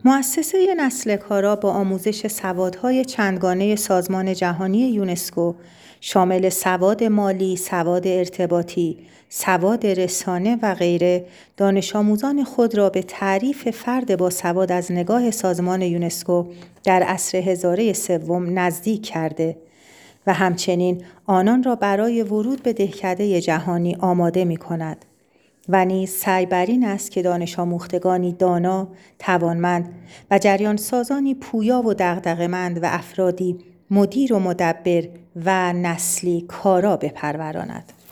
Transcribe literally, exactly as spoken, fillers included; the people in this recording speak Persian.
مؤسسه نسل کارا با آموزش سوادهای چندگانه سازمان جهانی یونسکو شامل سواد مالی، سواد ارتباطی، سواد رسانه و غیره دانش آموزان خود را به تعریف فرد با سواد از نگاه سازمان یونسکو در عصر هزاره سوم نزدیک کرده و همچنین آنان را برای ورود به دهکده جهانی آماده می کند. و نیز سعی بر این است که دانش آموختگانی دانا، توانمند و جریان سازانی پویا و دغدغه‌مند و افرادی مدیر و مدبر و نسلی کارا بپروراند.